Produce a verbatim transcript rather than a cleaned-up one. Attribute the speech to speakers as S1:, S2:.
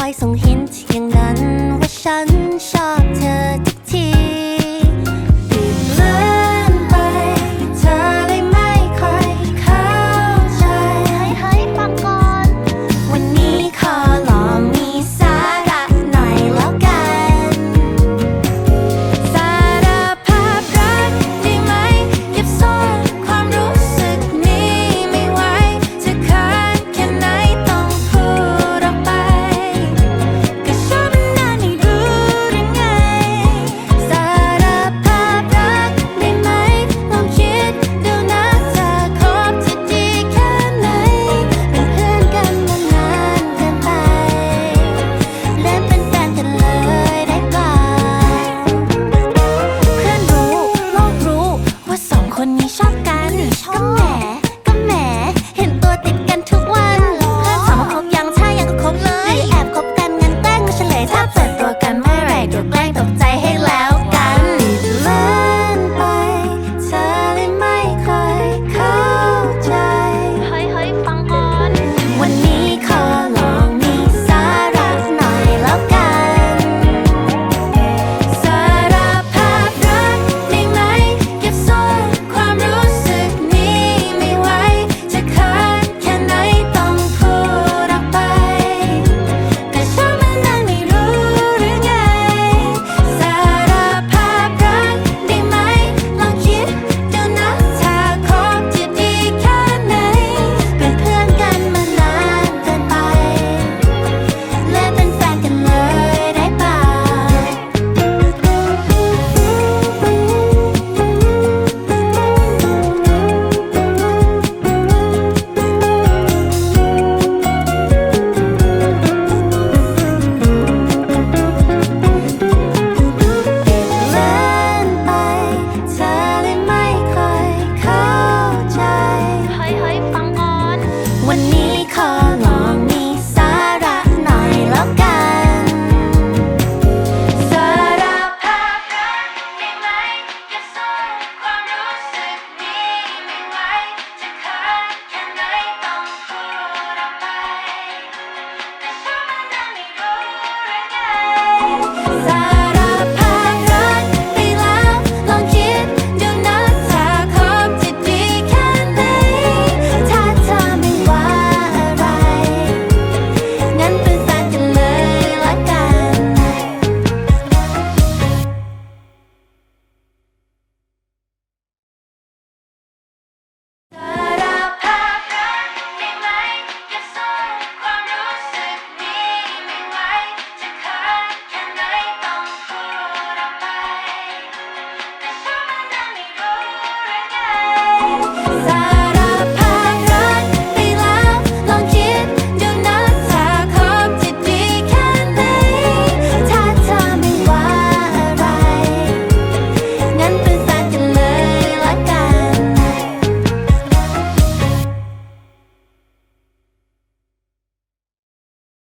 S1: อยส่งหินอย่างนั้นว่าฉันชอบเธอทุกทีติดเลื่อนไปเธอเลยไม่ค่อยเข้าใจเฮ้ยฟังก่อนวันนี้ขอลองมีสาระหน่อยแล้วกันสารภาพรักได้ไหมเก็บซ่อนความรู้สึกนี้ไม่ไหวจะเขินแค่ไหนต้องพูดออกไปก็ชอบมันนานไม่รู้หรือไงสารภาพรักได้ไหมลองคิดดูนะถ้าคบจะดีแค่ไหนเป็นเพื่อนกันมานานเกินไปเล่นเป็นแฟนกันเลยได้เปล่าเพื่อนรู้โลกรู้ว่าสองคนนี้ชอบกันก็แหมก็แหมเห็นตัวติดกันทุกวันเพื่อนถามว่าคบยังถ้ายังก็คบเลยแอบคบกันงั้นแกล้งก็เฉลยถ้าเปิดตัวกันเมื่อไหร่เดี๋ยวแกล้งตกใจให้แล้วกันติดเล่นไปเธอเลยไม่ค่อยเข้าใจเฮ้ยเฮ้ยฟังก่อนวันนี้ขอลองมีสาระหน่อยแล้วกันสารภาพรักได้ไหมเก็บซ่อนความรู้สึกนี้ไม่ไหวจะเขินแค่ไหนต้องพูดออกไปก็ชอบมันนานไม่รู้หรือไงสารภาพรักได้ไหมลองคิดดูนะถ้าคบจะดีแค่ไหนเป็นเพื่อนกันมานานเกินไปเล่นเป็นแฟนกันเลยได้เปล่าเล่นไปเธอเลยไม่ค่อยเข้าใจเฮ้ยเฮ้ยฟังก่อนวันนี้ขอลองมีสาระหน่อยแล้วกันสารภาพรักได้ไหมเก็บซ่อนความรู้สึกนี้ไม่ไหวจะเขินแค่ไหนต้องพูดออกไป ก็ชอบมันนานไม่รู้หรือไงสารภาพรักได้ไหมลองคิดดูนะถ้าคบจะดีแค่ไหนเป็นเพื่อนกันมานานเกินไปเล่นเป็นแฟนกันเลยได้เปล่าเพื่อนรู้โลกรู้ว่าสองคนนี้ชอบกันก็แหมก็แหมเห็นตัวติดกันทุกวันเพื่อนถามว่าคบยังถ้ายังก็คบเลยแอบคบกันงั้นแกล้งก็เฉลยถ้าเปิดตัวกันเมื่อไหร่เดี๋ยวแกล้งตกใจให้แล้วกันติดเลื่อนไปเธอเลยไม่ค่อยเข้าใจเฮ้ยเฮ้ยฟังก่อนวันนี้ขอลองมีสาระหน่อยแล้วกันสารภาพรักได้ไหมเก็บซ่อนความรู้สึกนี้ไม่ไหวจะเขินแค่ไหนต้องพูดออกไปก็ชอบมันนานไม่รู้หรือไงสารภาพรักไปแล้วลองคิดดูนะถ้าคบจะดีแค่ไหนถ้าเธอไม่ว่าอะไรงั้นเป็นแฟนกันเลยละกันสารภาพรักได้ไหมเก็บซ่อนความรู้สึกนี้ไม่ไหวจะเขินแค่ไหนต้องพูดออกไปก็ชอบมันนานไม่รู้หรือไงสา